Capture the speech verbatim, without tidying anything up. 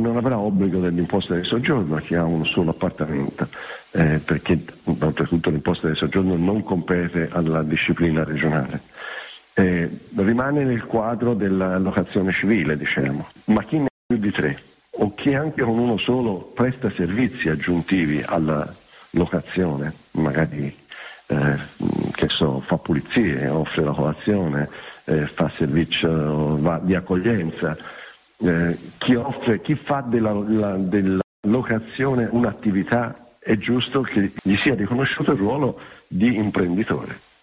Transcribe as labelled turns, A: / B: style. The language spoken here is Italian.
A: non avrà obbligo dell'imposta di soggiorno chi ha un solo appartamento, eh, perché oltretutto l'imposta di soggiorno non compete alla disciplina regionale. Eh, rimane nel quadro della locazione civile, diciamo, ma chi ne ha più di tre o chi anche con uno solo presta servizi aggiuntivi alla locazione, magari eh, che so, fa pulizie, offre la colazione, eh, fa servizio va, di accoglienza, eh, chi offre, chi fa della, la, della locazione un'attività, è giusto che gli sia riconosciuto il ruolo di imprenditore.